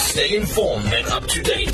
Stay informed and up to date.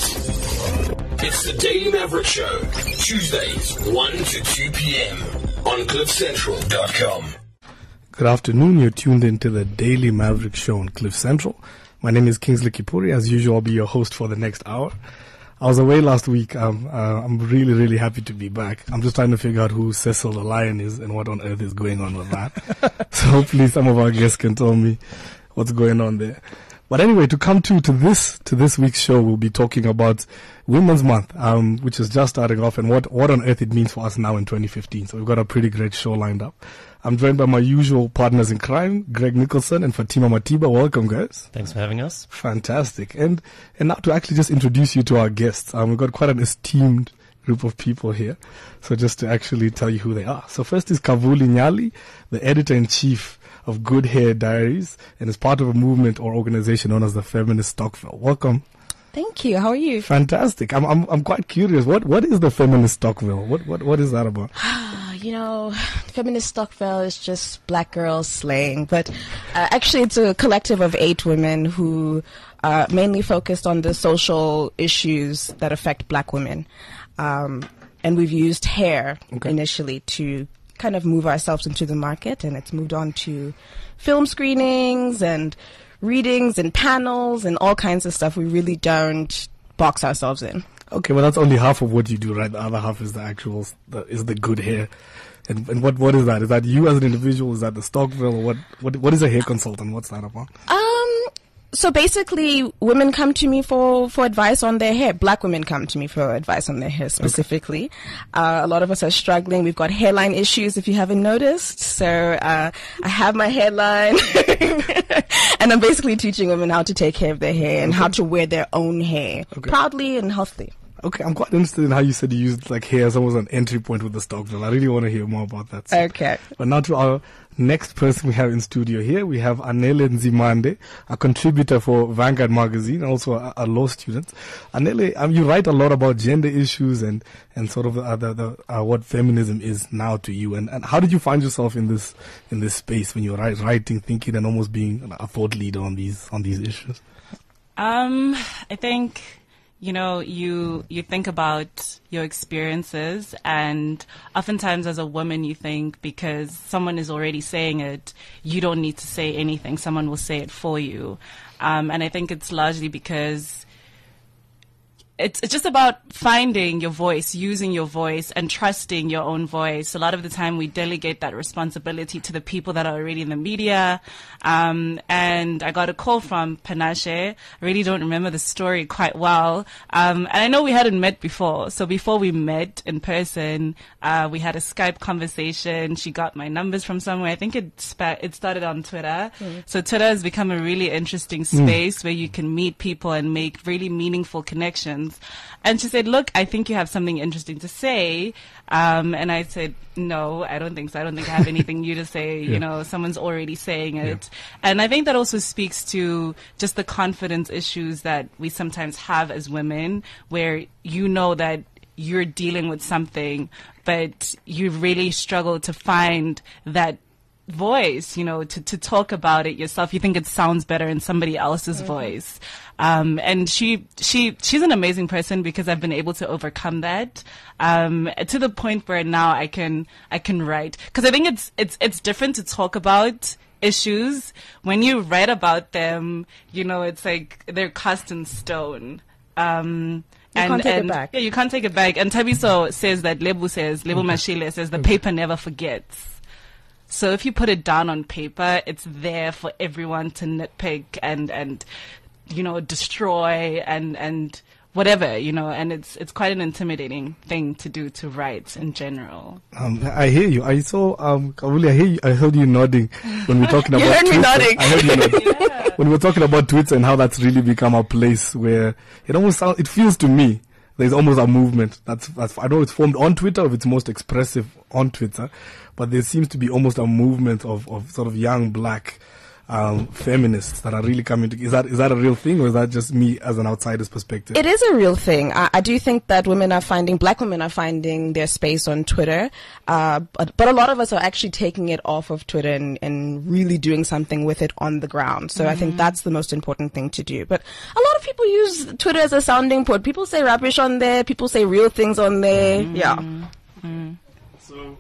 It's the Daily Maverick Show, Tuesdays, 1 to 2 p.m. on CliffCentral.com. Good afternoon. You're tuned into the Daily Maverick Show on Cliff Central. My name is Kingsley Kipuri. As usual, I'll be your host for the next hour. I was away last week. I'm really happy to be back. I'm just trying to figure out who Cecil the Lion is and what on earth is going on with that. So hopefully some of our guests can tell me what's going on there. But anyway, to come to this week's show, we'll be talking about Women's Month, which is just starting off, and what on earth it means for us now in 2015. So we've got a pretty great show lined up. I'm joined by my usual partners in crime, Greg Nicholson and Fatima Matiba. Welcome, guys. Thanks for having us. Fantastic. And now to actually just introduce you to our guests, we've got quite an esteemed group of people here. So just to actually tell you who they are. So first is Kavuli Nyali, the editor-in-chief of Good Hair Diaries, and is part of a movement or organization known as the Feminist Stokvel. Welcome. Thank you. How are you? Fantastic. I'm quite curious. What is the Feminist Stokvel? What is that about? You know, Feminist Stokvel is just black girls slaying, but actually it's a collective of 8 women who are mainly focused on the social issues that affect black women. And we've used hair initially to kind of move ourselves into the market, and it's moved on to film screenings and readings and panels and all kinds of stuff. We really don't box ourselves in. Okay, well that's only half of what you do, right? The other half is the good hair. And what is that? Is that you as an individual? Is that the Stokvel? Or what is a hair consultant? What's that about? So basically, women come to me for advice on their hair. Black women come to me for advice on their hair specifically. A lot of us are struggling. We've got hairline issues, if you haven't noticed. So I have my hairline. And I'm basically teaching women how to take care of their hair and how to wear their own hair proudly and healthily. Okay, I'm quite interested in how you said you used like hair as almost an entry point with the Stokvel. I really want to hear more about that. So. Okay. But now to our next person we have in studio here. We have Anele Nzimande, a contributor for Vanguard magazine, also a law student. Anele, you write a lot about gender issues and sort of what feminism is now to you. And how did you find yourself in this space when you were writing, thinking, and almost being a thought leader on these issues? I think, you think about your experiences, and oftentimes as a woman you think because someone is already saying it, you don't need to say anything. Someone will say it for you. And I think it's largely because it's just about finding your voice, using your voice, and trusting your own voice. A lot of the time we delegate that responsibility to the people that are already in the media. And I got a call from Panache. I really don't remember the story quite well. And I know we hadn't met before. So before we met in person, we had a Skype conversation. She got my numbers from somewhere. I think it started on Twitter. So Twitter has become a really interesting space where you can meet people and make really meaningful connections. And she said, look, I think you have something interesting to say. And I said, no, I don't think so. I don't think I have anything new to say. Someone's already saying it. Yeah. And I think that also speaks to just the confidence issues that we sometimes have as women, where you know that you're dealing with something, but you really struggle to find that voice, to talk about it yourself. You think it sounds better in somebody else's voice. And she's an amazing person because I've been able to overcome that, to the point where now I can write. Cause I think it's different to talk about issues. When you write about them, it's like they're cast in stone. You can't take it back. Yeah, you can't take it back. And Tabiso says that Lebu Mashile says the paper never forgets. So if you put it down on paper, it's there for everyone to nitpick and destroy and whatever, and it's quite an intimidating thing to do, to write in general. I hear you. I saw, Kavuli, I heard you nodding when we're talking about Twitter. Me nodding. I heard you nodding. When we're talking about Twitter and how that's really become a place where it feels to me there's almost a movement that's I know it's formed on Twitter, if it's most expressive on Twitter, but there seems to be almost a movement of sort of young black feminists that are really coming to. Is that a real thing, or is that just me as an outsider's perspective? It is a real thing. I do think that black women are finding their space on Twitter, but a lot of us are actually taking it off of Twitter and really doing something with it on the ground. So I think that's the most important thing to do. But a lot of people use Twitter as a sounding board. People say rubbish on there. People say real things on there. Yeah. So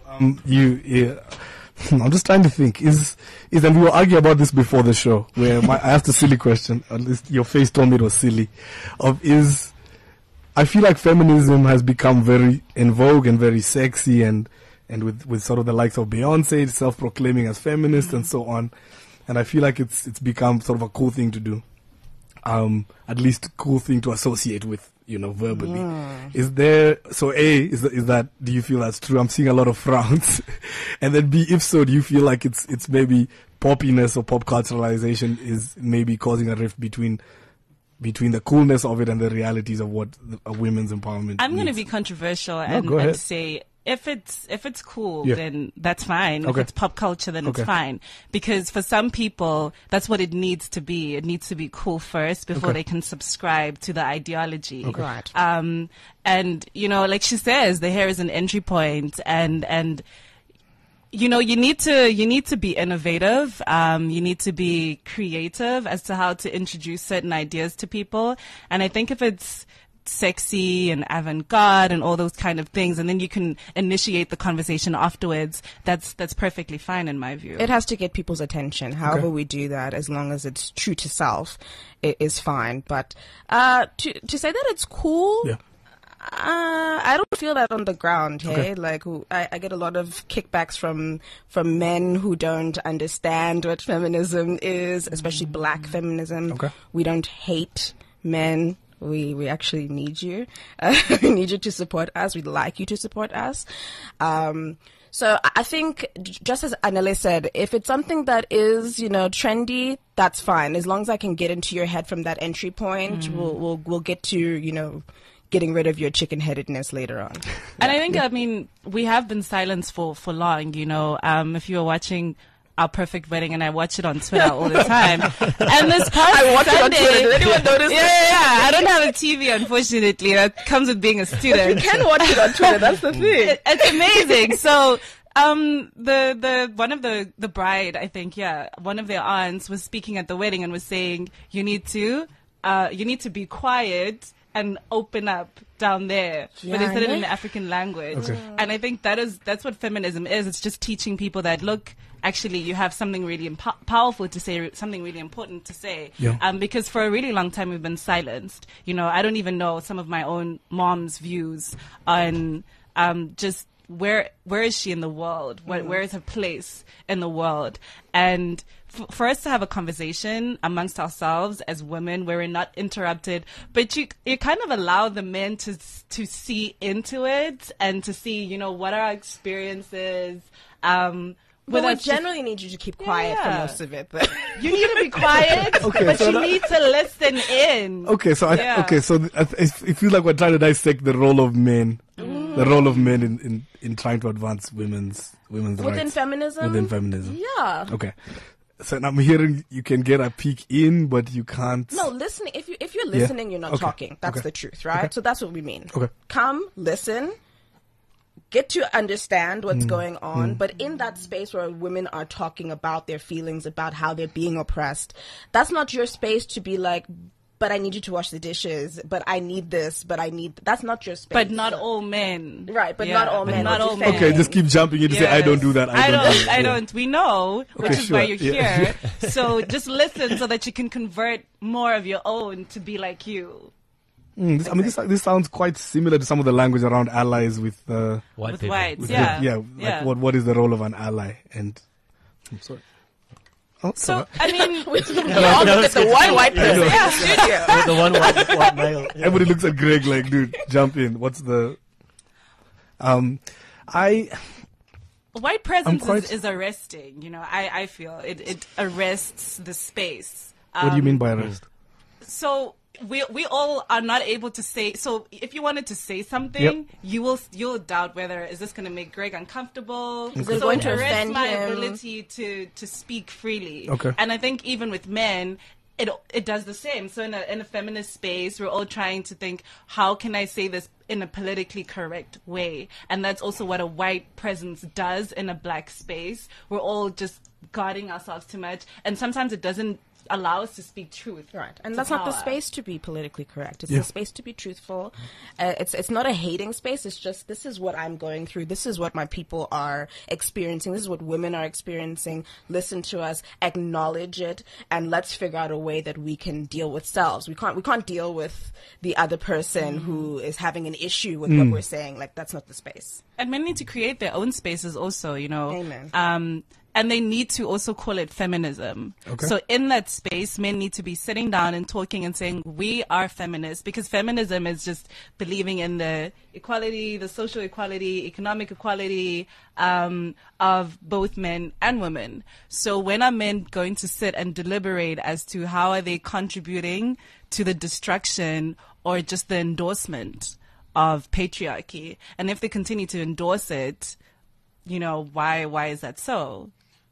I'm just trying to think. And we were arguing about this before the show, where I asked a silly question. At least your face told me it was silly. I feel like feminism has become very in vogue and very sexy, and with sort of the likes of Beyonce self-proclaiming as feminist and so on. And I feel like it's become sort of a cool thing to do. At least a cool thing to associate with, verbally. Is that, do you feel that's true? I'm seeing a lot of frowns. And then B, if so, do you feel like it's maybe poppiness or pop culturalization is maybe causing a rift between the coolness of it and the realities of what a women's empowerment I'm going to means? be controversial go and ahead. say if it's cool, Yeah. then that's fine. Okay. If it's pop culture, then Okay. it's fine. Because for some people, that's what it needs to be. It needs to be cool first before Okay. they can subscribe to the ideology. Right. And like she says, the hair is an entry point, and you need to be innovative. You need to be creative as to how to introduce certain ideas to people. And I think if it's sexy and avant-garde and all those kind of things, and then you can initiate the conversation afterwards, that's perfectly fine in my view. It has to get people's attention. However we do that, as long as it's true to self, it is fine. But to say that it's cool, Yeah. I don't feel that on the ground. Hey, Okay. like I get a lot of kickbacks from men who don't understand what feminism is, especially black feminism. Okay. We don't hate men. We actually need you. We need you to support us. We'd like you to support us. So I think, just as Anele said, if it's something that is, trendy, that's fine. As long as I can get into your head from that entry point, we'll get to, getting rid of your chicken-headedness later on. And I think, we have been silenced for long, if you were watching Our Perfect Wedding, and I watch it on Twitter all the time. And this past I watch Sunday, it on Twitter. Did anyone notice yeah. I don't have a TV, unfortunately. That comes with being a student. You can watch it on Twitter. That's the thing. It's amazing. So, the one of the bride, I think, one of their aunts was speaking at the wedding and was saying, you need to be quiet and open up down there. But they said it in the African language. Okay. And I think that's what feminism is. It's just teaching people that, look, actually you have something really powerful to say, something really important to say. Yeah. Because for a really long time we've been silenced. I don't even know some of my own mom's views on just where is she in the world? Where is her place in the world? And for us to have a conversation amongst ourselves as women where we're not interrupted, but you kind of allow the men to see into it and to see, what are our experiences. But we generally need you to keep quiet for most of it. But You need to be quiet, Okay, but so you need to listen in. Okay, so Yeah. it feels like we're trying to dissect the role of men, the role of men in trying to advance women's within rights feminism? within feminism. Yeah. Okay, so I'm hearing you can get a peek in, but you can't. No, listening. If you're listening, you're not Okay. talking. That's Okay. the truth, right? Okay. So that's what we mean. Okay. Come, listen, get to understand what's going on. But in that space where women are talking about their feelings, about how they're being oppressed, that's not your space to be like, but I need you to wash the dishes, but I need this, but I need... That's not your space. But not all men. Right, but not all men. Not What all you're men. saying. Okay, just keep jumping in to say I don't do that. I I do don't. We know, which Okay, is why sure. you're Yeah. here. So just listen so that you can convert more of your own to be like you. This sounds quite similar to some of the language around allies with White With people. whites, with yeah. like what is the role of an ally? And I'm sorry. Oh, So, I mean, We all look at the one white person in the studio. The one white male. Yeah. everybody looks at Greg like, dude, jump in. What's the? white presence quite- is arresting. I feel it arrests the space. What do you mean by arrest? So we all are not able to say. So if you wanted to say something, Yep. you'll doubt whether is this going to make Greg uncomfortable. it So going it to arrests offend my him? ability to speak freely. Okay. And I think even with men, it does the same. So in a feminist space, we're all trying to think, how can I say this in a politically correct way? And that's also what a white presence does in a black space. We're all just guarding ourselves too much, and sometimes it doesn't allow us to speak truth. Right, and to that's not the power. space to be politically correct. It's Yeah. the space to be truthful. It's not a hating space. It's just, this is what I'm going through. This is what my people are experiencing. This is what women are experiencing. Listen to us, acknowledge it, and let's figure out a way that we can deal with selves. We can't deal with the other person who is having an issue with what we're saying. Like, that's not the space. And men need to create their own spaces also, you know. Amen. And they need to also call it feminism. Okay. So in that space, men need to be sitting down and talking and saying, we are feminists, because feminism is just believing in the equality, the social equality, economic equality of both men and women. So when are men going to sit and deliberate as to how are they contributing to the destruction or just the endorsement of patriarchy? And if they continue to endorse it, you know, why is that so?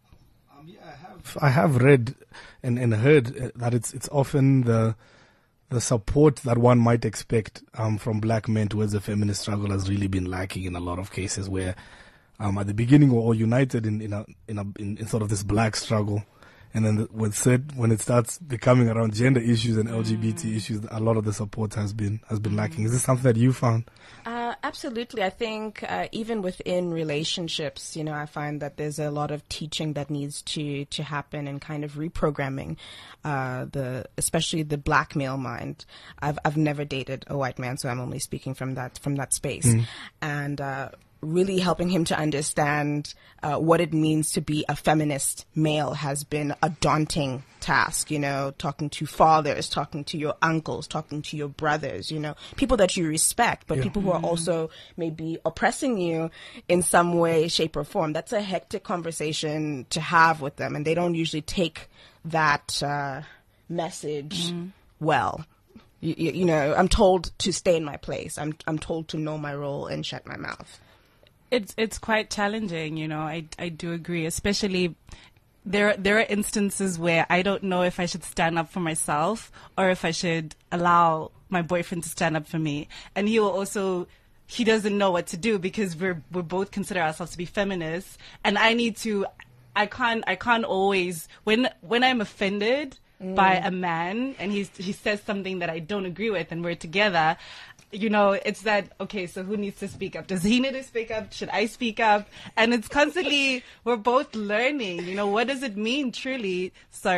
I have read and heard that it's often the support that one might expect from black men towards the feminist struggle has really been lacking in a lot of cases, where at the beginning we're all united in sort of this black struggle, and then when it starts becoming around gender issues and LGBT issues, a lot of the support has been lacking. Is this something that you found? Absolutely. I think even within relationships, you know, I find that there's a lot of teaching that needs to happen, and kind of reprogramming especially the black male mind. I've never dated a white man, so I'm only speaking from that space, and really helping him to understand what it means to be a feminist male has been a daunting task, you know, talking to fathers, talking to your uncles, talking to your brothers, you know, people that you respect, but people who are also maybe oppressing you in some way, shape, or form. That's a hectic conversation to have with them, and they don't usually take that message well. You know, I'm told to stay in my place. I'm told to know my role and shut my mouth. It's quite challenging, you know. I do agree, especially there are instances where I don't know if I should stand up for myself or if I should allow my boyfriend to stand up for me. And he doesn't know what to do, because we both consider ourselves to be feminists, and I can't always, when I'm offended by a man and he says something that I don't agree with and we're together, you know, it's that, okay, so who needs to speak up? Does he need to speak up? Should I speak up? And it's constantly, we're both learning, you know, what does it mean truly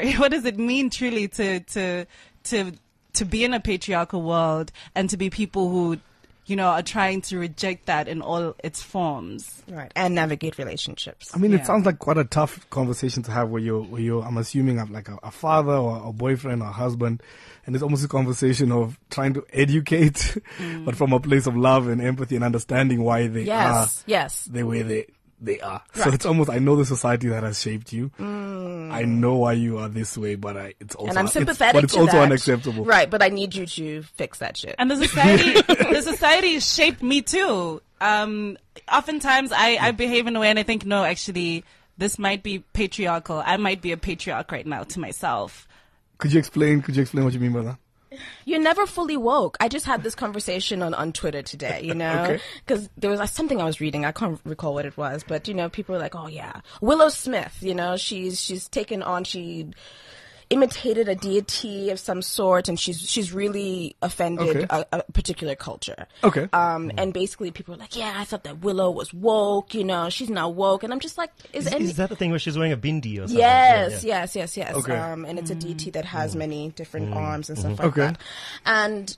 to be in a patriarchal world and to be people who, you know, are trying to reject that in all its forms. Right. And navigate relationships. I mean, Yeah. it sounds like quite a tough conversation to have where you're I'm assuming, have like a father or a boyfriend or a husband, and it's almost a conversation of trying to educate, but from a place of love and empathy and understanding why they are the way they are. So it's almost, I know the society that has shaped you. I know why you are this way, but it's also, And I'm sympathetic it's to also that. unacceptable. Right, but I need you to fix that shit. And the society shaped me too. Oftentimes I behave in a way and I think, no, actually, this might be patriarchal. I might be a patriarch right now to myself. Could you explain what you mean by that? You're never fully woke. I just had this conversation on Twitter today, you know, Okay. because there was something I was reading. I can't recall what it was, but, you know, people were like, oh, yeah, Willow Smith, you know, she's taken on, she imitated a deity of some sort, and she's really offended Okay. a particular culture. Okay. And basically people were like, yeah, I thought that Willow was woke, you know, she's not woke. And I'm just like, Is that the thing where she's wearing a bindi or something? Yes, Yeah. yes. Okay. And it's a deity that has many different arms and stuff like Okay. that. And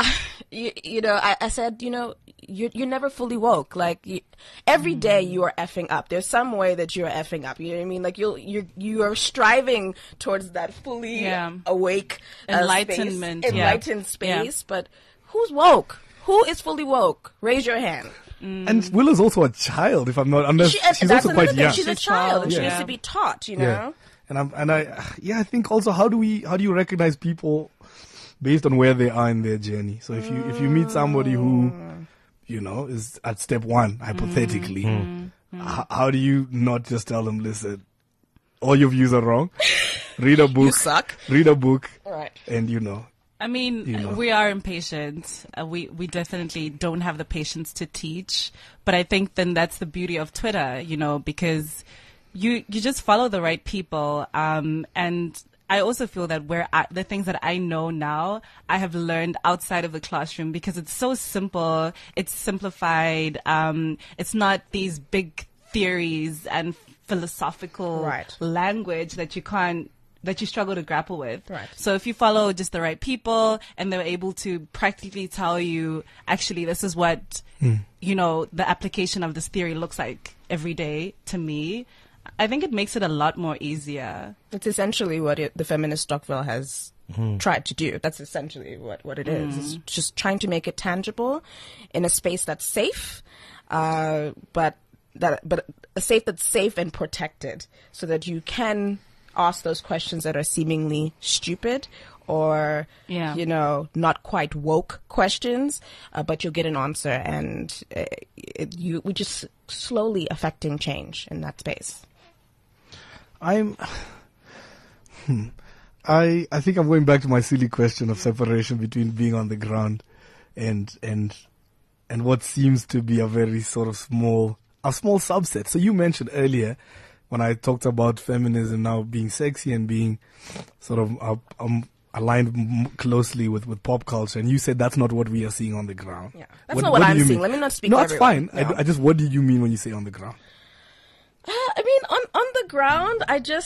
I said, you know, you're never fully woke. Like every day you are effing up. There's some way that you're effing up. You know what I mean? Like you are striving towards that fully awake Enlightenment, space, enlightened space. But who's woke? Who is fully woke? Raise your hand. And Willow's also a child, if I'm not, unless she's that's also another quite thing. young. She's a child, and she Yeah. needs to be taught. You know. Yeah. And I think also, how do you recognize people based on where they are in their journey? So if you meet somebody who, you know, is at step 1, hypothetically, how do you not just tell them, listen, all your views are wrong. Read a book. You suck. Read a book. Right. And you know. I mean, You know. we are impatient. We definitely don't have the patience to teach. But I think then that's the beauty of Twitter, you know, because you just follow the right people. And I also feel that the things that I know now, I have learned outside of the classroom because it's so simple. It's simplified. It's not these big theories and philosophical language that you struggle to grapple with. Right. So if you follow just the right people and they're able to practically tell you, actually, this is what, the application of this theory looks like every day to me, I think it makes it a lot more easier. It's essentially what the feminist Stockville has tried to do. That's essentially what it is. It's just trying to make it tangible in a space that's safe, but a space that's safe and protected, so that you can ask those questions that are seemingly stupid or not quite woke questions, but you'll get an answer, and we're just slowly affecting change in that space. I think I'm going back to my silly question of separation between being on the ground and what seems to be a very sort of small subset. So you mentioned earlier, when I talked about feminism now being sexy and being sort of aligned closely with pop culture, and you said that's not what we are seeing on the ground. Yeah, that's not what I'm seeing. Let me not speak for everyone. No, that's fine. I just, what do you mean when you say on the ground? I mean, on the ground,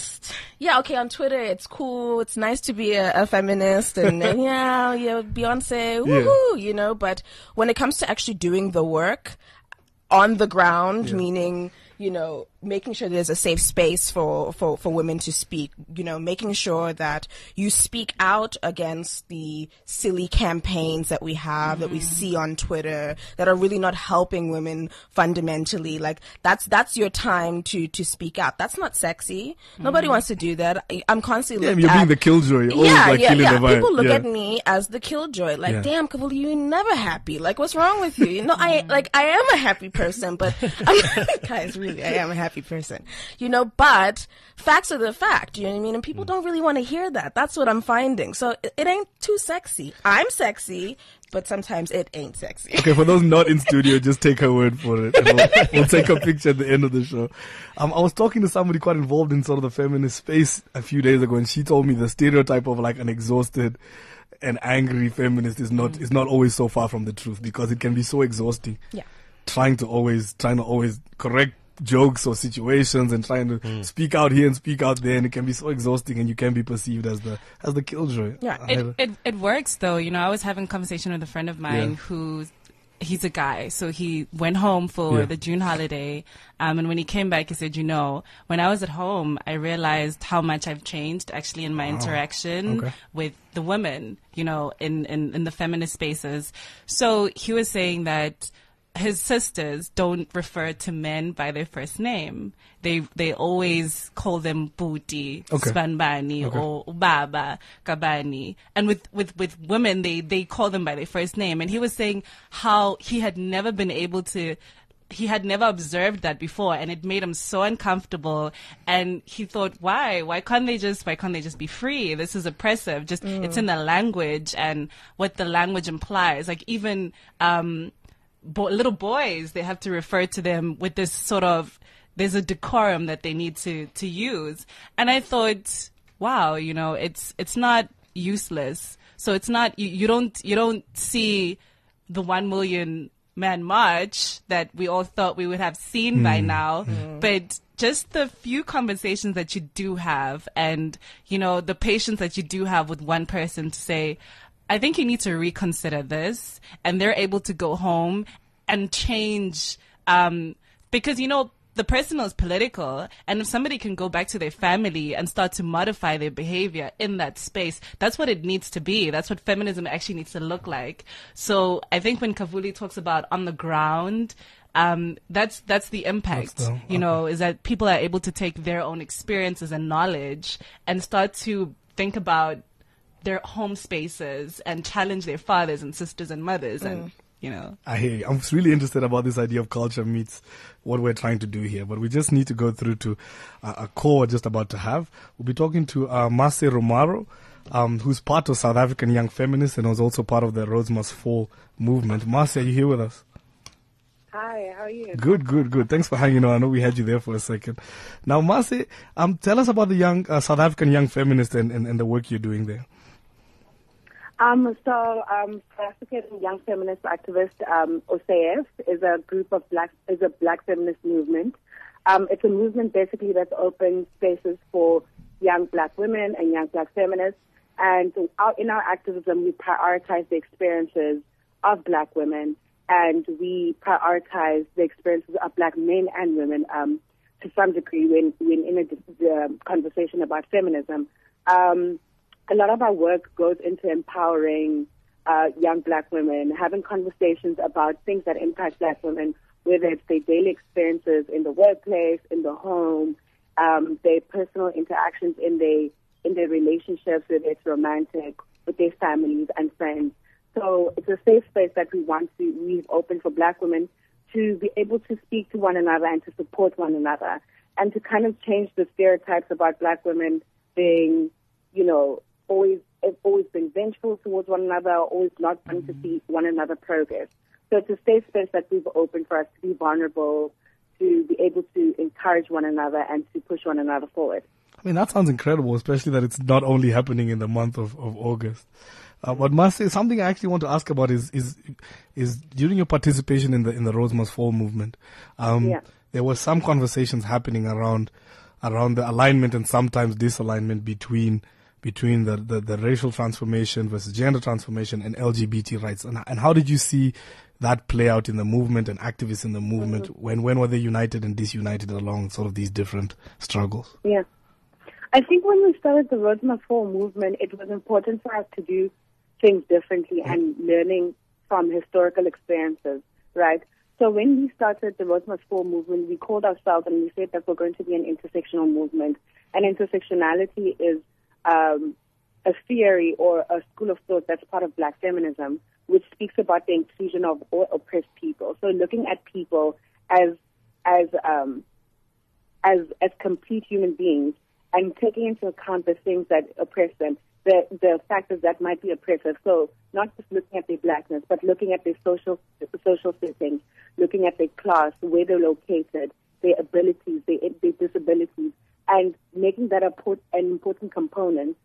on Twitter, it's cool. It's nice to be a feminist and Beyonce, woohoo, but when it comes to actually doing the work on the ground, meaning, making sure there's a safe space for women to speak, making sure that you speak out against the silly campaigns that we have, that we see on Twitter, that are really not helping women fundamentally. Like, that's your time to speak out. That's not sexy. Nobody wants to do that. I'm constantly you're being the killjoy. You're always killing the vibe. People look at me as the killjoy. Like, damn, Kavuli, you're never happy. Like, what's wrong with you? I am a happy person, but guys, really, I am a happy person, but facts are the fact, you know what I mean? And people don't really want to hear that. That's what I'm finding. So it ain't too sexy. I'm sexy, but sometimes it ain't sexy. Okay, for those not in studio, just take her word for it. And we'll take a picture at the end of the show. I was talking to somebody quite involved in sort of the feminist space a few days ago, and she told me the stereotype of like an exhausted and angry feminist is not always so far from the truth, because it can be so exhausting. Yeah. Trying to always correct jokes or situations and trying to speak out here and speak out there, and it can be so exhausting, and you can be perceived as the killjoy. Yeah, it works though. I was having a conversation with a friend of mine he's a guy, so he went home for the June holiday, and when he came back, he said, when I was at home, I realized how much I've changed actually in my interaction with the women, in the feminist spaces. So he was saying that his sisters don't refer to men by their first name. They always call them Booty, Spanbani, or Baba, Kabani. And with women, they call them by their first name. And he was saying how he had never observed that before, and it made him so uncomfortable. And he thought, why can't they just be free? This is oppressive. It's in the language and what the language implies. Like, even, little boys, they have to refer to them with this sort of, there's a decorum that they need to use. And I thought, wow, it's not useless. So it's not, you don't see the 1 million man march that we all thought we would have seen by now, but just the few conversations that you do have, and, the patience that you do have with one person to say, I think you need to reconsider this, and they're able to go home and change, because, the personal is political, and if somebody can go back to their family and start to modify their behavior in that space, that's what it needs to be. That's what feminism actually needs to look like. So I think when Kavuli talks about on the ground, that's the impact, is that people are able to take their own experiences and knowledge and start to think about their home spaces and challenge their fathers and sisters and mothers and I hear you. I'm really interested about this idea of culture meets what we're trying to do here, but we just need to go through to a call we're just about to have. We'll be talking to Marce Romero, who's part of South African Young Feminists and was also part of the Rhodes Must Fall movement. Marce, are you here with us? Hi, how are you? Good. Thanks for hanging on. I know we had you there for a second. Now, Mase, tell us about the young South African young feminist and the work you're doing there. South African Young Feminist Activist, OCF, is a black feminist movement. It's a movement basically that's open spaces for young black women and young black feminists. And in our activism, we prioritize the experiences of black women, and we prioritize the experiences of black men and women to some degree when in a conversation about feminism. A lot of our work goes into empowering young black women, having conversations about things that impact black women, whether it's their daily experiences in the workplace, in the home, their personal interactions in their relationships, whether it's romantic, with their families and friends. So it's a safe space that we want to leave open for black women to be able to speak to one another and to support one another, and to kind of change the stereotypes about black women being, always being vengeful towards one another, always not wanting to see one another progress. So it's a safe space that we've opened for us to be vulnerable, to be able to encourage one another and to push one another forward. I mean, that sounds incredible, especially that it's not only happening in the month of August. But Mase, something I actually want to ask about is during your participation in the Rose Must Fall movement, there were some conversations happening around the alignment and sometimes disalignment between the racial transformation versus gender transformation and LGBT rights. And how did you see that play out in the movement and activists in the movement? When were they united and disunited along sort of these different struggles? Yeah. I think when we started the Rose Must Fall movement, it was important for us to do things differently and learning from historical experiences, right? So when we started the Rose Must Fall movement, we called ourselves and we said that we're going to be an intersectional movement. And intersectionality is a theory or a school of thought that's part of black feminism, which speaks about the inclusion of all oppressed people. So looking at people as complete human beings and taking into account the things that oppress them, the factors that might be oppressive. So not just looking at their blackness, but looking at their social settings, looking at their class, where they're located, their abilities, their disabilities, and making that an important component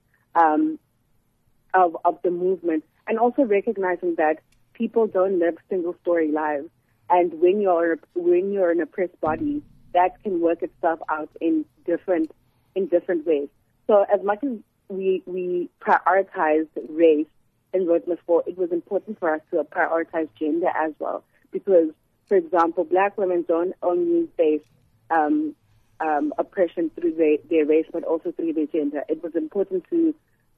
of the movement. And also recognizing that people don't live single-story lives. And when you're an oppressed body, that can work itself out in different ways. So as much as we prioritized race in Rose Must Fall, it was important for us to prioritize gender as well. Because, for example, black women don't only face oppression through their race, but also through their gender. It was important to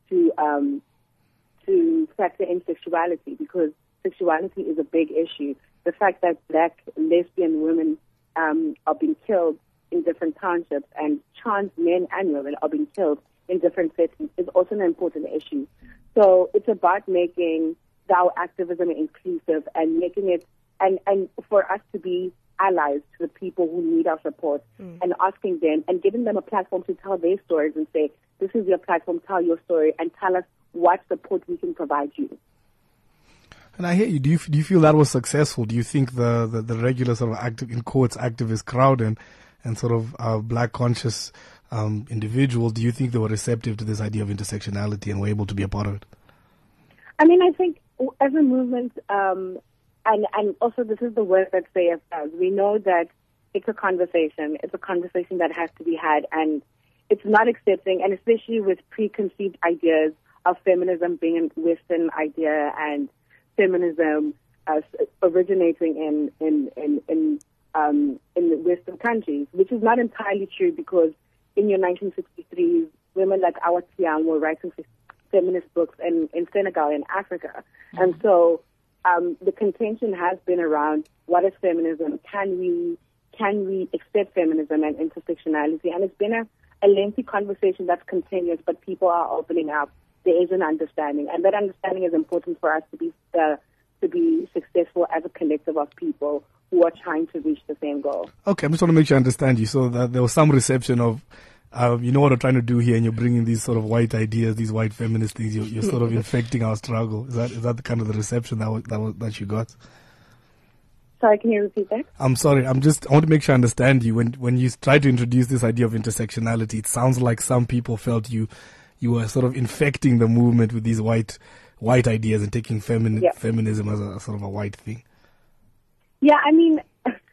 factor in sexuality, because sexuality is a big issue. The fact that black lesbian women are being killed in different townships and trans men and women are being killed in different settings is also an important issue. So it's about making our activism inclusive and making it, and for us to be allies to the people who need our support and asking them and giving them a platform to tell their stories and say, this is your platform, tell your story and tell us what support we can provide you. And I hear you. Do you feel that was successful? Do you think the regular sort of activist crowd and sort of black conscious individuals, do you think they were receptive to this idea of intersectionality and were able to be a part of it? I mean, I think as a movement, and also this is the work that CF does, we know that it's a conversation. It's a conversation that has to be had, and it's not accepting, and especially with preconceived ideas of feminism being a Western idea and feminism originating in the Western countries, which is not entirely true, because in your 1963s, women like Awa Thiam were writing feminist books in Senegal and Africa. And so the contention has been around what is feminism? Can we accept feminism and intersectionality? And it's been a lengthy conversation that's continuous, but people are opening up. There is an understanding, and that understanding is important for us to be successful as a collective of people who are trying to reach the same goal. Okay, I just want to make sure I understand you. So that there was some reception of, you know what I'm trying to do here, and you're bringing these sort of white ideas, these white feminist things. You're sort of infecting our struggle. Is that the kind of the reception that you got? Sorry, can you repeat that? I'm sorry. I want to make sure I understand you. When you try to introduce this idea of intersectionality, it sounds like some people felt you were sort of infecting the movement with these white ideas and taking feminism as a sort of a white thing. Yeah, I mean,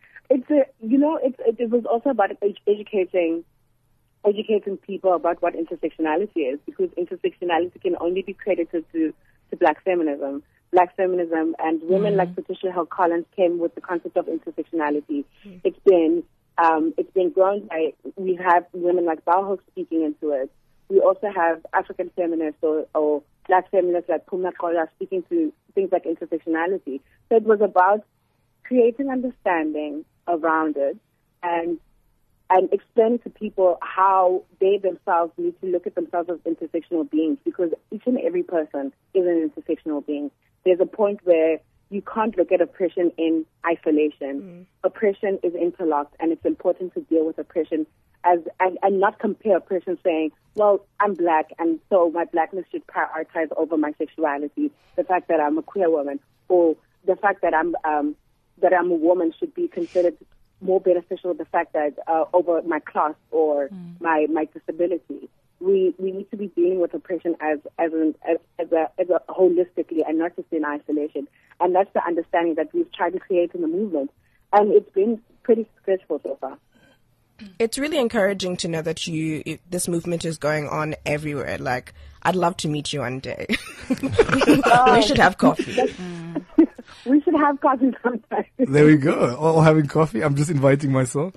it was also about educating people about what intersectionality is, because intersectionality can only be credited to Black feminism. Black feminism and women like Patricia Hill Collins came with the concept of intersectionality. It's been grown by, we have women like Bell Hooks speaking into it. We also have African feminists or Black feminists like Pumla Kola speaking to things like intersectionality. So it was about creating understanding around it and explaining to people how they themselves need to look at themselves as intersectional beings, because each and every person is an intersectional being. There's a point where you can't look at oppression in isolation. Oppression is interlocked, and it's important to deal with oppression and not compare oppression saying, well, I'm Black, and so my Blackness should prioritize over my sexuality. The fact that I'm a queer woman, or the fact that I'm a woman should be considered more beneficial. The fact that over my class or my disability. We need to be dealing with oppression as a holistically and not just in isolation. And that's the understanding that we've tried to create in the movement. And it's been pretty successful so far. It's really encouraging to know that this movement is going on everywhere. Like, I'd love to meet you one day. We should have coffee. We should have coffee sometime. There we go. All having coffee. I'm just inviting myself.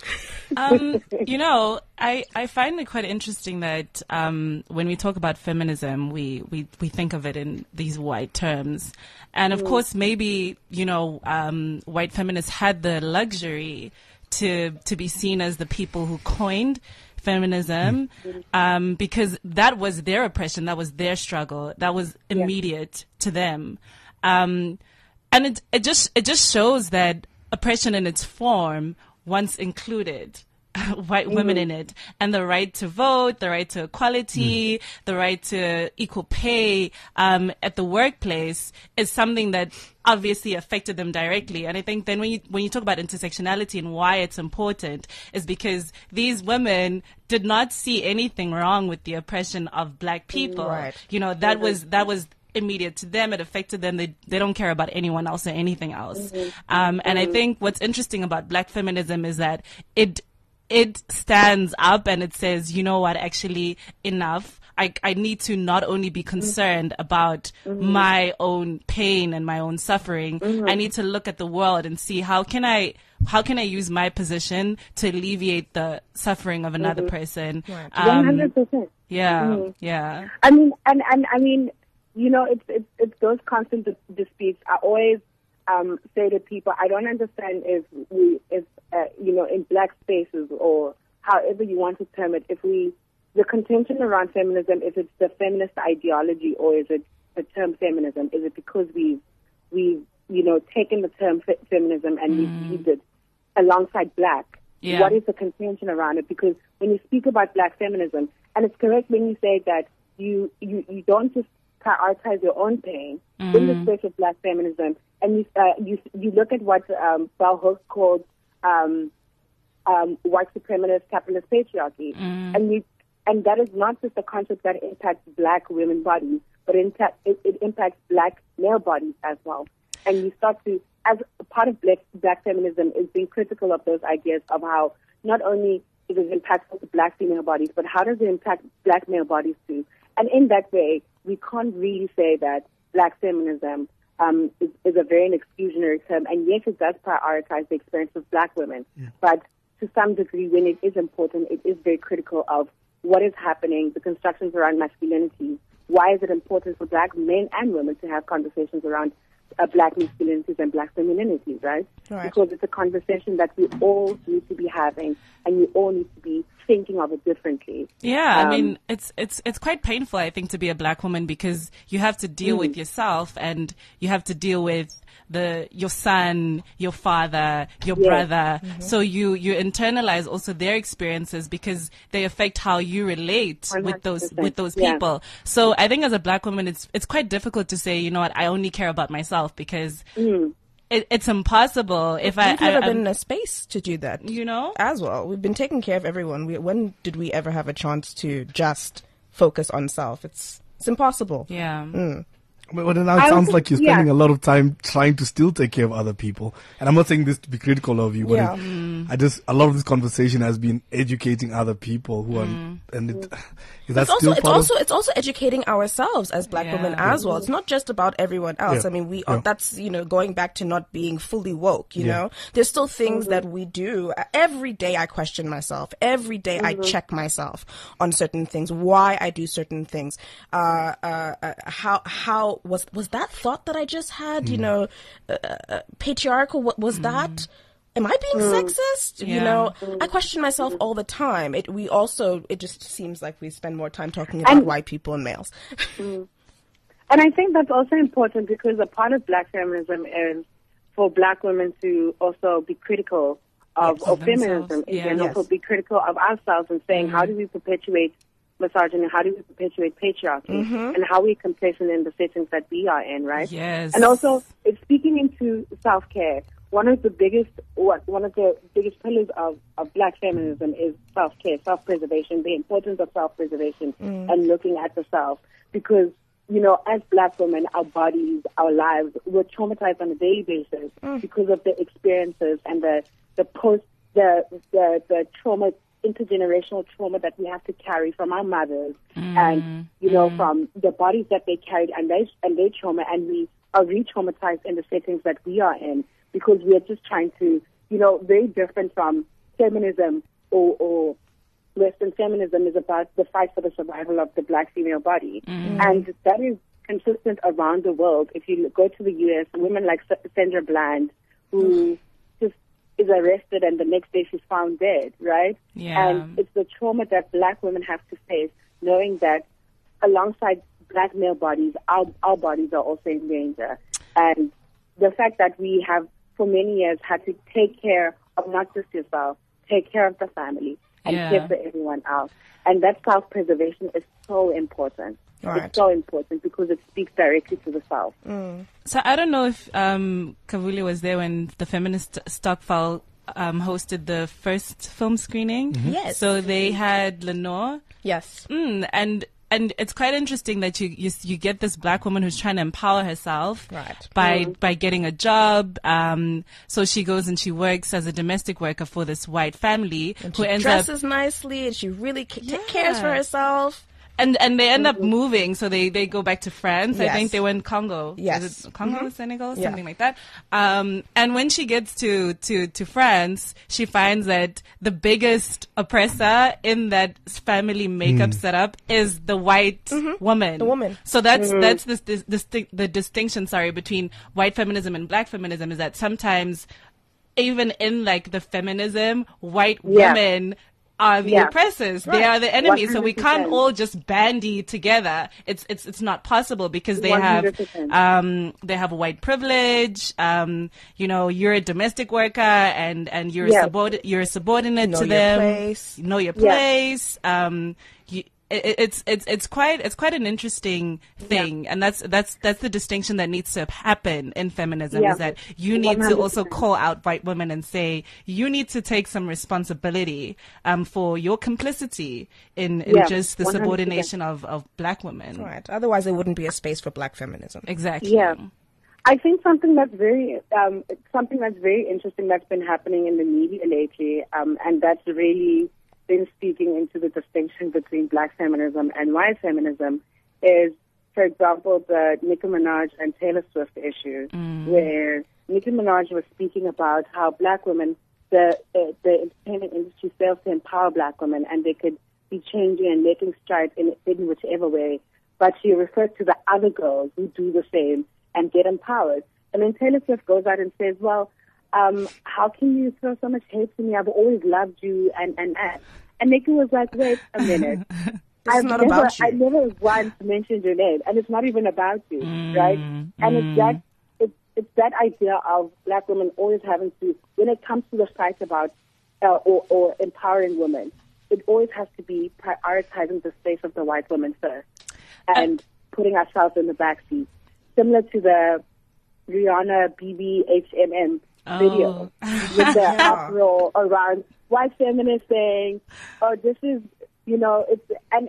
I find it quite interesting that when we talk about feminism, we think of it in these white terms. And of course, maybe, white feminists had the luxury to be seen as the people who coined feminism, because that was their oppression, that was their struggle, that was immediate to them. And it just shows that oppression in its form once included white women in it, and the right to vote, the right to equality, the right to equal pay at the workplace is something that obviously affected them directly. And I think then when you talk about intersectionality and why it's important is because these women did not see anything wrong with the oppression of Black people. Right. That was immediate to them. It affected them. They don't care about anyone else or anything else. And I think what's interesting about Black feminism is that it stands up and it says, you know what, actually enough. I need to not only be concerned about my own pain and my own suffering. I need to look at the world and see how can I use my position to alleviate the suffering of another person. 100%. Yeah. I mean, it's those constant disputes. I always say to people, I don't understand if in Black spaces or however you want to term it, the contention around feminism, if it's the feminist ideology or is it the term feminism, is it because we've taken the term feminism and we've used it alongside Black? Yeah. What is the contention around it? Because when you speak about Black feminism, and it's correct when you say that you don't just prioritize your own pain in the space of Black feminism, and you look at what Bell Hooks called white supremacist capitalist patriarchy, and that is not just a concept that impacts Black women bodies, but it impacts Black male bodies as well. And you start to, as a part of Black feminism, is being critical of those ideas of how not only it is impactful to Black female bodies, but how does it impact Black male bodies too? And in that way, we can't really say that Black feminism is a very exclusionary term. And yes, it does prioritize the experience of Black women. But to some degree, when it is important, it is very critical of what is happening, the constructions around masculinity. Why is it important for Black men and women to have conversations around Black masculinities and Black femininities, right? Because it's a conversation that we all need to be having, and we all need to be thinking of it differently. Yeah, I mean, it's quite painful, I think, to be a Black woman, because you have to deal with yourself, and you have to deal with your son, your father, your brother. So you internalize also their experiences because they affect how you relate with those people. So I think as a Black woman, it's quite difficult to say, you know what, I only care about myself, because it's impossible. If We've never been in a space to do that, you know, as well. We've been taking care of everyone. When did we ever have a chance to just focus on self? It's impossible. Yeah. But now it sounds like you're spending a lot of time trying to still take care of other people. And I'm not saying this to be critical of you, but a lot of this conversation has been educating other people who are, and is that it's also educating ourselves as Black women as well. It's not just about everyone else. I mean, that's, going back to not being fully woke, you know, there's still things that we do. Every day I question myself. Every day I check myself on certain things, why I do certain things, how was that thought that I just had, patriarchal? What was that? Am I being sexist? Yeah. I question myself all the time. It just seems like we spend more time talking about white people and males. And I think that's also important because a part of Black feminism is for Black women to also be critical of feminism and also be critical of ourselves and saying, how do we perpetuate misogyny, how do we perpetuate patriarchy, and how we complacent in the settings that we are in, right? Yes. And also, it's speaking into self-care. One of the biggest pillars of Black feminism is self-care, self-preservation, the importance of self-preservation and looking at the self. Because, as Black women, our bodies, our lives, we're traumatized on a daily basis because of the experiences and the trauma, intergenerational trauma that we have to carry from our mothers and, from the bodies that they carried and their trauma, and we are re-traumatized in the settings that we are in because we are just trying to, very different from feminism or Western feminism is about the fight for the survival of the Black female body. And that is consistent around the world. If you go to the U.S., women like Sandra Bland, who is arrested and the next day she's found dead, right? Yeah. And it's the trauma that Black women have to face, knowing that alongside Black male bodies, our bodies are also in danger. And the fact that we have, for many years, had to take care of not just yourself, take care of the family, and care for everyone else. And that self-preservation is so important. Right. It's so important because it speaks directly to the self. So I don't know if Kavuli was there when the Feminist Stockfile hosted the first film screening. Yes. So they had Lenore. Yes. And it's quite interesting that you get this Black woman who's trying to empower herself by getting a job. So she goes and she works as a domestic worker for this white family and who dresses nicely and she really cares for herself. And they end up moving, so they go back to France. Yes. I think they went Congo. Yes. Is it Congo, Senegal, something like that. And when she gets to France, she finds that the biggest oppressor in that family makeup setup is the white woman. The woman. So that's the distinction, between white feminism and Black feminism is that sometimes even in like the feminism, white women are the oppressors. Right. They are the enemies. 100%. So we can't all just bandy together. It's not possible because they 100%. They have white privilege. You're a domestic worker and you're a subordinate to them. Know your place. It's quite an interesting thing, and that's the distinction that needs to happen in feminism is that you need 100%. To also call out white women and say you need to take some responsibility for your complicity in just the 100%. Subordination of Black women. Right. Otherwise, there wouldn't be a space for Black feminism. Exactly. Yeah. I think something that's very interesting that's been happening in the media lately, and that's really been speaking into the distinction between Black feminism and white feminism is, for example, the Nicki Minaj and Taylor Swift issue, where Nicki Minaj was speaking about how Black women, the entertainment industry fails to empower Black women, and they could be changing and making strides in whichever way. But she refers to the other girls who do the same and get empowered. And then Taylor Swift goes out and says, well, how can you throw so much hate to me? I've always loved you, and Nikki was like, wait a minute. It's not about you. I never once mentioned your name, and it's not even about you, right? And it's that idea of Black women always having to, when it comes to the fight about or empowering women, it always has to be prioritizing the space of the white woman first and putting ourselves in the back seat. Similar to the Rihanna BBHMM video with the uproar around white feminists saying, "Oh, this is, you know, it's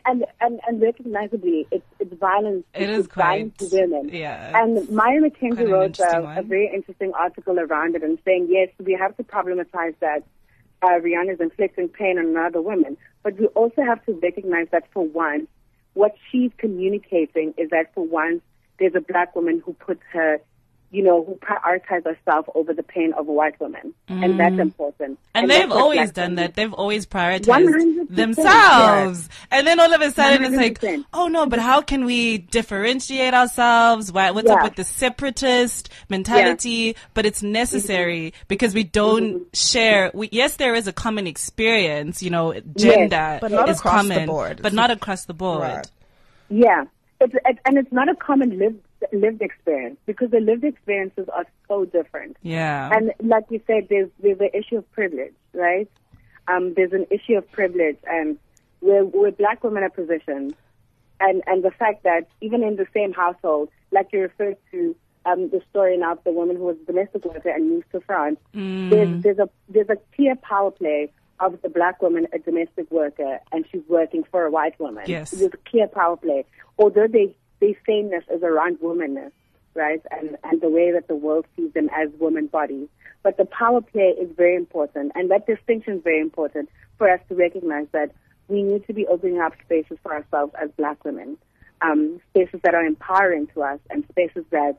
and recognizably it's violence. It's violence to women." Yeah. And Maya McKenzie wrote a one. very interesting article around it and saying, yes, we have to problematize that Rihanna is inflicting pain on another woman, but we also have to recognize that for once, what she's communicating is that for once, there's a black woman who puts her, you know, who prioritizes herself over the pain of a white woman. And that's important. And they've always done that. They've always prioritized 100%, themselves. yes. And then all of a sudden it's like, 100%. oh no, but how can we differentiate ourselves? What's up with the separatist mentality? But it's necessary because we don't share. Yes, there is a common experience, you know, gender but not is across the common, board. but not across the board. Right. Yeah. And it's not a common lived experience because the lived experiences are so different. Yeah. And like you said, there's the issue of privilege, right? There's an issue of privilege, and where black women are positioned, and the fact that even in the same household, like you referred to the story now of the woman who was a domestic worker and moved to France, there's a clear power play of the black woman, a domestic worker, and she's working for a white woman. Yes. There's a clear power play. Although they sameness is around womanness, right? And the way that the world sees them as woman bodies. But the power play is very important, and that distinction is very important for us to recognize that we need to be opening up spaces for ourselves as black women, spaces that are empowering to us, and spaces that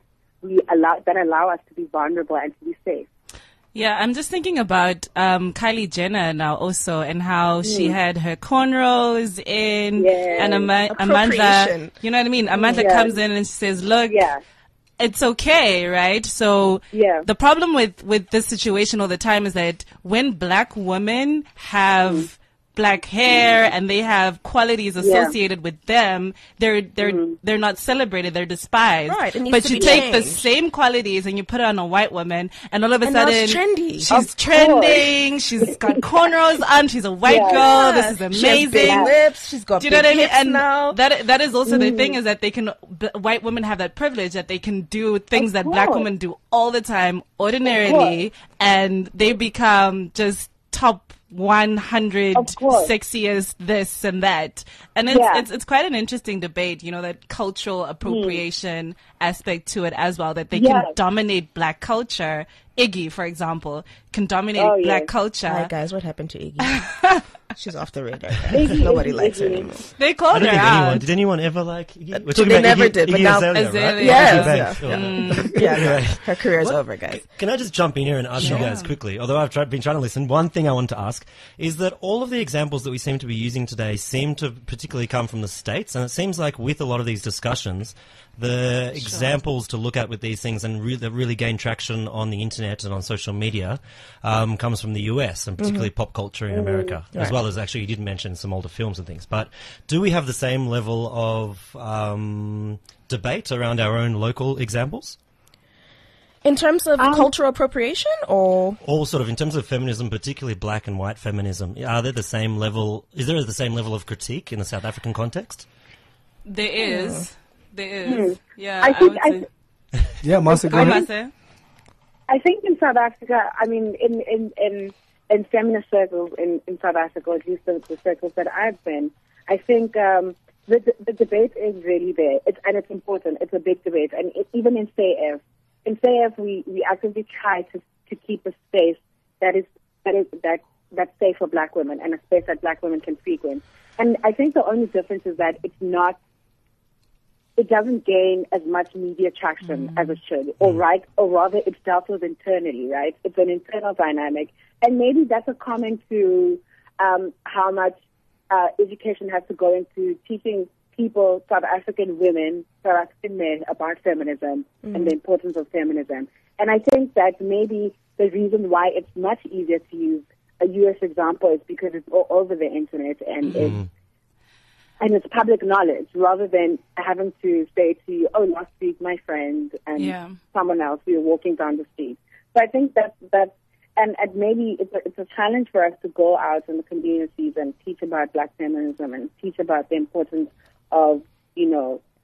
allow us to be vulnerable and to be safe. Yeah, I'm just thinking about Kylie Jenner now also, and how she had her cornrows in, and Amanda, you know what I mean? Amanda comes in and she says, look, it's okay, right? So the problem with this situation all the time is that when black women have black hair and they have qualities associated with them, they're not celebrated, they're despised. Right, but you take the same qualities and you put it on a white woman, and all of a sudden it's trendy. She's trending, she's got cornrows on, she's a white girl, this is amazing. She has big lips, she's got big hips And now. that is also the thing, is that they can, white women have that privilege that they can do things that black women do all the time, ordinarily, and they become just top 100 sexiest this and that, and it's quite an interesting debate, you know, that cultural appropriation aspect to it as well, that they can dominate black culture. Iggy, for example, can dominate black culture. Hi guys, what happened to Iggy? She's off the radar. Nobody likes her anymore. They called her out. Did anyone ever like Iggy? We're They talking never Iggy, did, but Iggy now Azalea, right? Her career's over, guys. Can I just jump in here and ask you guys quickly? Although I've been trying to listen, one thing I want to ask is that all of the examples that we seem to be using today seem to particularly come from the States, and it seems like with a lot of these discussions, the examples to look at with these things and really gain traction on the internet and on social media comes from the US, and particularly pop culture in America, as well as, actually, you did mention some older films and things. But do we have the same level of debate around our own local examples? In terms of cultural appropriation, or sort of in terms of feminism, particularly black and white feminism, are there the same level? Is there the same level of critique in the South African context? There is. There is. Yeah. Marcia, go ahead. I think in South Africa, I mean, in feminist circles in South Africa, or at least the circles that I've been, I think the debate is really there, and it's important. It's a big debate, and even in SAF, we actively try to keep a space that's safe for black women, and a space that black women can frequent. And I think the only difference is that it doesn't gain as much media traction as it should, or rather it's dealt with internally, right? It's an internal dynamic, and maybe that's a comment to how much education has to go into teaching people, South African women, South African men, about feminism and the importance of feminism. And I think that maybe the reason why it's much easier to use a U.S. example is because it's all over the internet, and it's public knowledge, rather than having to say to you, oh, last week my friend and someone else, we were walking down the street. So I think that and maybe it's a challenge for us to go out in the communities and teach about black feminism and teach about the importance of, you know,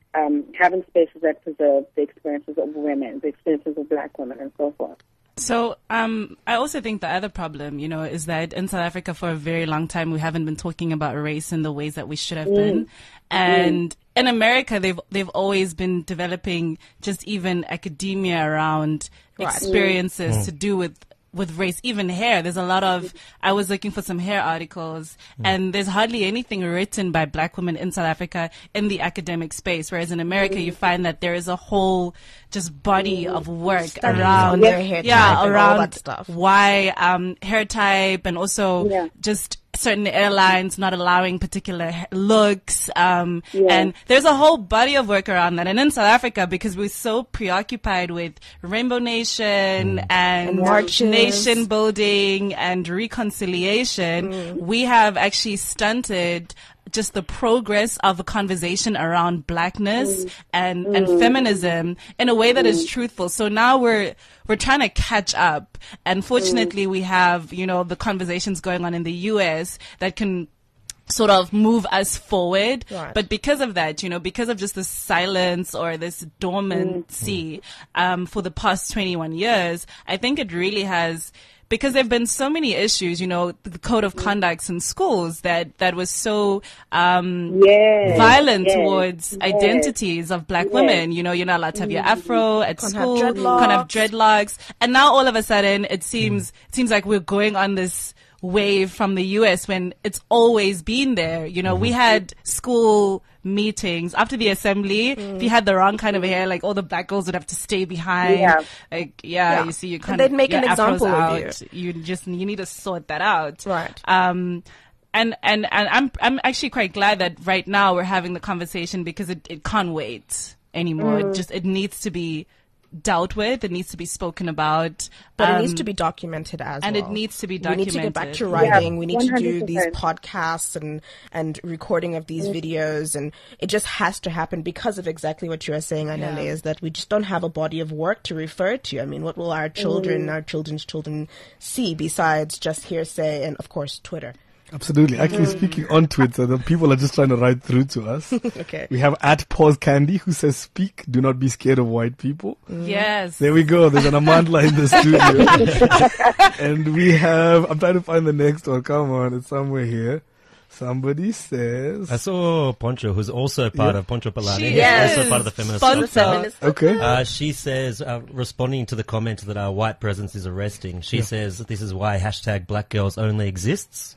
having spaces that preserve the experiences of women, the experiences of Black women, and so forth. So I also think the other problem, is that in South Africa for a very long time we haven't been talking about race in the ways that we should have been, and in America they've always been developing just even academia around experiences to do with race, even hair. There's a lot of, I was looking for some hair articles, and there's hardly anything written by Black women in South Africa in the academic space, whereas in America you find that there is a whole just body of work around their hair type and all that stuff. Why hair type, and also just certain airlines not allowing particular looks, and there's a whole body of work around that. And in South Africa, because we're so preoccupied with Rainbow Nation and nation building and reconciliation, we have actually stunted just the progress of a conversation around Blackness and feminism in a way that is truthful. So now we're trying to catch up, and fortunately we have, the conversations going on in the US that can sort of move us forward. Right. But because of that, because of just this silence or this dormancy for the past 21 years, I think it really has, because there have been so many issues, the code of conducts in schools that was so violent towards identities of Black women. You're not allowed to have your afro at school, can't have dreadlocks. And now all of a sudden it seems like we're going on this wave from the US when it's always been there. We had school meetings after the assembly. If you had the wrong kind of hair, like all the Black girls would have to stay behind. You see, you kind they'd make an example of you. You need to sort that out. Right. And I'm actually quite glad that right now we're having the conversation, because it can't wait anymore. It needs to be dealt with. It needs to be spoken about, but it needs to be documented as well. And it needs to be documented. We need to get back to writing. We need 100%. To do these podcasts and recording of these videos, and it just has to happen because of exactly what you are saying, Anele, is that we just don't have a body of work to refer to. I mean, what will our children, our children's children see besides just hearsay and, of course, Twitter? Absolutely. Actually, speaking on Twitter, the people are just trying to write through to us. Okay. We have @PauseCandy who says, "Speak, do not be scared of white people." Yes. There we go. There's an Amandla in the studio. And we have, I'm trying to find the next one. Come on, it's somewhere here. Somebody says, I saw Poncho, who's also part of Poncho Palani. Yes. Also part of the feminist. Okay. She says, responding to the comment that our white presence is arresting, she says this is why #BlackGirlsOnly exists.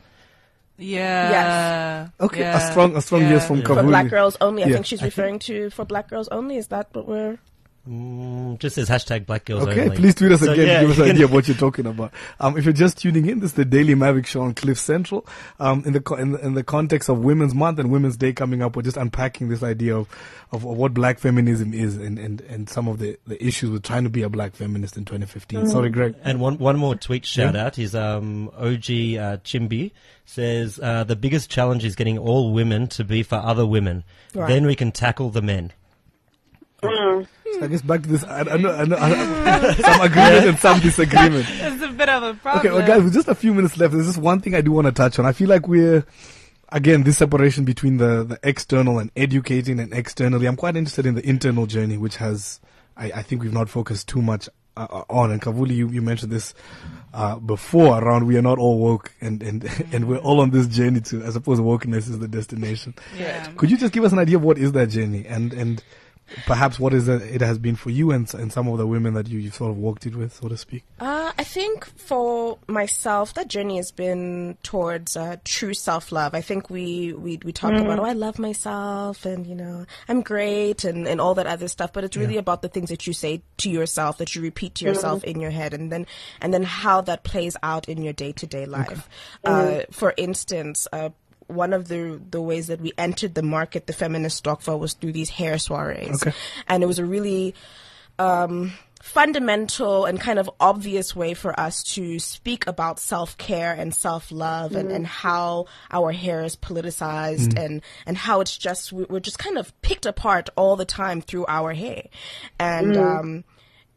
Yeah. Yes. Okay. Yeah. A strong yes from Kavuli. For Black girls only. I think she's referring to for Black girls only. Is that what we're... Just says #BlackGirlsOnly. Okay, please tweet us again. Give us an idea of what you're talking about. If you're just tuning in, this is the Daily Maverick Show on Cliff Central. In the context of Women's Month and Women's Day coming up, we're just unpacking this idea of what Black feminism is and some of the issues with trying to be a Black feminist in 2015. Sorry, Greg. And one more tweet shout out is OG Chimbi says the biggest challenge is getting all women to be for other women. Right. Then we can tackle the men. So I guess back to this, I know, some agreement and some disagreement. It's a bit of a problem. Okay, well guys, with just a few minutes left, there's just one thing I do want to touch on. I feel like we're, again, this separation between the external and educating and externally. I'm quite interested in the internal journey, which has, I think we've not focused too much on. And Kavuli, you mentioned this before around we are not all woke and we're all on this journey to, I suppose wokeness is the destination. Yeah. Could you just give us an idea of what is that journey and perhaps what is it has been for you and some of the women that you've sort of walked it with, so to speak? I think for myself, that journey has been towards true self-love. I think we talk about, I love myself and, I'm great and all that other stuff. But it's really about the things that you say to yourself, that you repeat to yourself in your head, and then how that plays out in your day-to-day life. Okay. For instance, one of the ways that we entered the market, the feminist Stokvel, was through these hair soirees. Okay. And it was a really fundamental and kind of obvious way for us to speak about self-care and self-love and how our hair is politicized and how it's just, we're just kind of picked apart all the time through our hair. And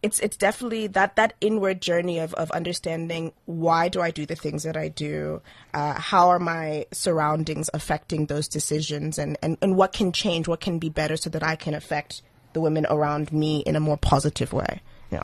it's definitely that inward journey of understanding why do I do the things that I do, how are my surroundings affecting those decisions, and what can change, what can be better so that I can affect the women around me in a more positive way.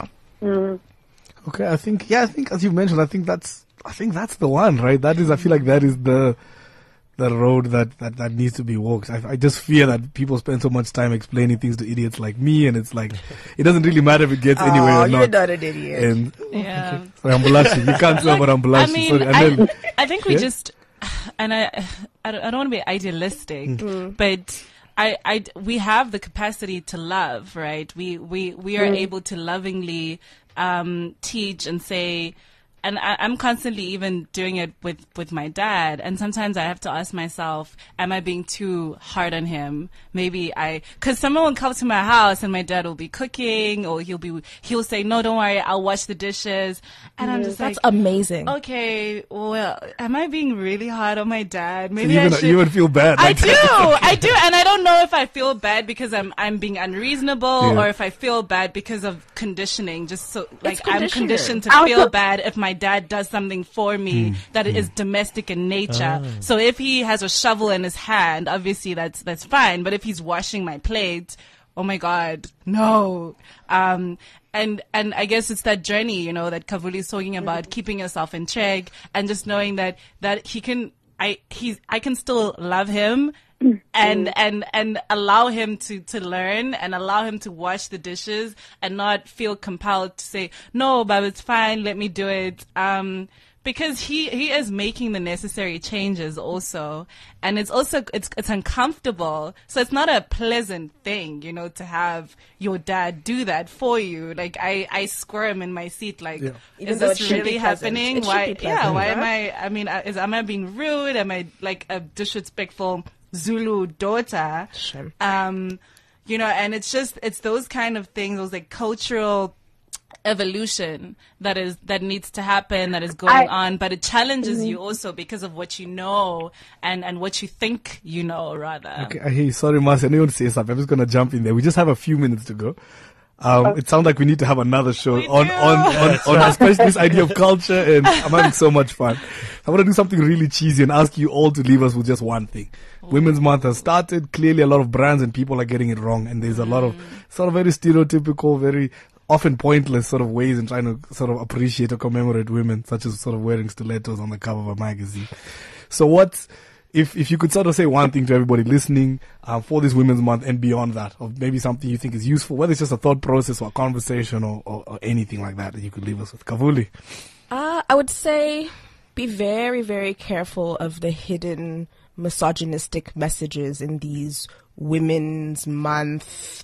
Okay, I think as you mentioned, I think that's the one, right? I feel like that is the road that needs to be walked. I just fear that people spend so much time explaining things to idiots like me, and it's like it doesn't really matter if it gets anywhere or not. You're not an idiot. And, Yeah. okay. Sorry, I'm blushing. You can't say, but I'm blushing. I mean, Sorry. I think we just, and I don't want to be idealistic, but we have the capacity to love, right? We are able to lovingly teach and say. And I'm constantly even doing it with my dad. And sometimes I have to ask myself, am I being too hard on him? Maybe cause someone will come to my house and my dad will be cooking, or he'll say, no, don't worry, I'll wash the dishes. And I'm just that's amazing. Okay, well, am I being really hard on my dad? Maybe you would feel bad. I do. And I don't know if I feel bad because I'm being unreasonable or if I feel bad because of conditioning. Just so, like, I'm conditioned to feel bad if my dad does something for me that is domestic in nature. So if he has a shovel in his hand, obviously that's fine. But if he's washing my plate, oh my God, no. And I guess it's that journey, that Kavuli is talking about, keeping yourself in check and just knowing that I can still love him and allow him to learn and allow him to wash the dishes and not feel compelled to say, no, but it's fine, let me do it. Because he is making the necessary changes also. And it's also, it's uncomfortable. So it's not a pleasant thing, to have your dad do that for you. Like, I squirm in my seat, like, is this really happening? Why am I being rude? Am I like a disrespectful Zulu daughter? Sure. And it's those kind of things, those like cultural evolution that needs to happen, that is going on, but it challenges you also because of what you know and what you think rather. Okay, I hear you. Sorry, Marcy, I know you want to say something. I'm just going to jump in there. We just have a few minutes to go. It sounds like we need to have another show on especially this idea of culture, and I'm having so much fun. I want to do something really cheesy and ask you all to leave us with just one thing. Women's Month has started. Clearly a lot of brands and people are getting it wrong, and there's a lot of sort of very stereotypical, very often pointless sort of ways in trying to sort of appreciate or commemorate women, such as sort of wearing stilettos on the cover of a magazine. So if you could sort of say one thing to everybody listening for this Women's Month and beyond that, or maybe something you think is useful, whether it's just a thought process or a conversation or anything like that you could leave us with. Kavuli. I would say be very, very careful of the hidden misogynistic messages in these Women's Month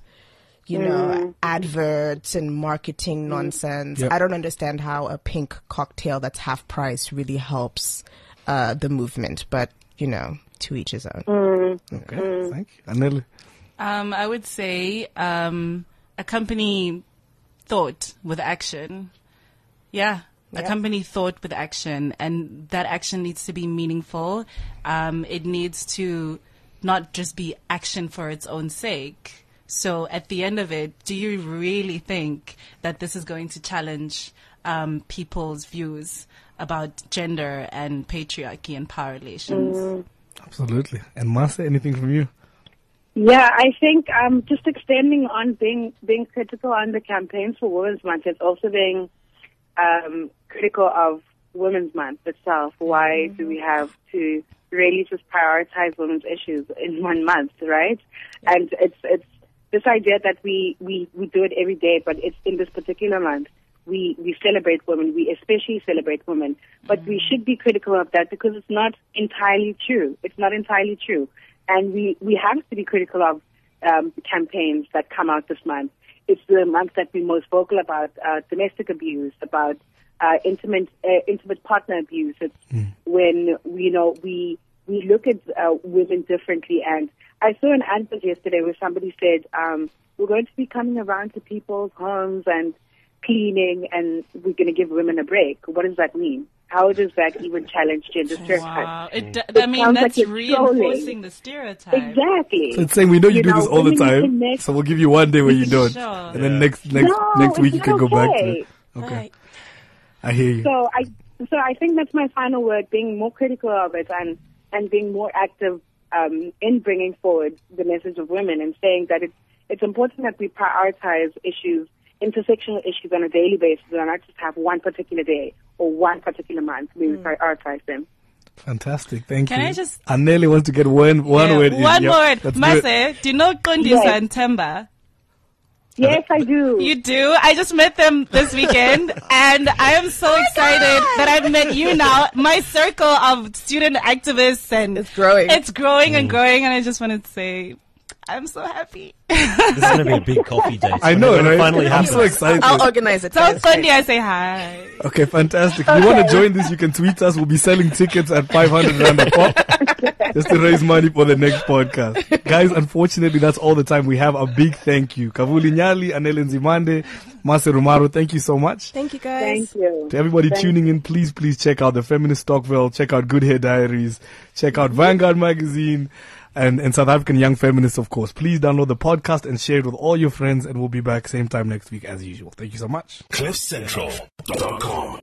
adverts and marketing nonsense. Yep. I don't understand how a pink cocktail that's half price really helps the movement, but to each his own. Okay, thank you. Anele? I would say accompany thought with action. Yeah. Accompany thought with action, and that action needs to be meaningful. It needs to not just be action for its own sake. So at the end of it, do you really think that this is going to challenge people's views about gender and patriarchy and power relations? Absolutely. And Marcia, anything from you? Yeah, I think just extending on being critical on the campaigns for Women's Month is also being critical of Women's Month itself. Why do we have to really just prioritize women's issues in 1 month, right? And it's this idea that we do it every day, but it's in this particular month. We celebrate women. We especially celebrate women. But we should be critical of that because it's not entirely true. It's not entirely true. And we have to be critical of campaigns that come out this month. It's the month that we're most vocal about domestic abuse, about intimate partner abuse. It's when we look at women differently. And I saw an advert yesterday where somebody said, we're going to be coming around to people's homes and cleaning, and we're going to give women a break. What does that mean? how does that even challenge gender stereotypes? Wow. It I mean, sounds that's like it's reinforcing trolling. the stereotype. Exactly. So it's saying we know you do this all the women time, connect- so we'll give you one day where you don't, Sure. and then next No, week you it's can go back to okay. it. Okay, Right. I hear you. So I think that's my final word: being more critical of it and being more active in bringing forward the message of women and saying that it's important that we prioritize issues, intersectional issues, on a daily basis, and not just have one particular day or one particular month. We prioritize them. Fantastic, thank Can you. I just- Anneli wants to get one word in. One Yep, word. that's good. Mase, do you know Kundisa Yes. and Temba? Yes, I do. You do? I just met them this weekend, and I am so excited that I've met you now. My circle of student activists, and It's growing. It's growing and growing, and I just wanted to say, I'm so happy. This is going to be a big coffee date. I know, when it right? finally I'm happens. so excited. I'll organize it. So guys. Kundi, I say hi. Okay, fantastic. If you want to join this, you can tweet us. We'll be selling tickets at 500 Rand a pop just to raise money for the next podcast. Guys, unfortunately, that's all the time we have. A big thank you. Kavuli Nyali, Anneli Nzimande, Mase Rumaro, thank you so much. Thank you, guys. Thank you. To everybody Thank tuning in, please check out the Feminist Stockville, check out Good Hair Diaries, check out Vanguard Magazine, and South African Young Feminists, of course. Please download the podcast and share it with all your friends, and we'll be back same time next week as usual. Thank you so much. CliffCentral.com